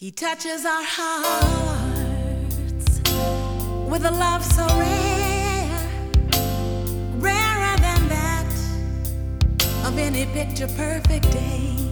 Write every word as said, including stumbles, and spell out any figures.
He touches our hearts with a love so rare, rarer than that of any picture perfect day.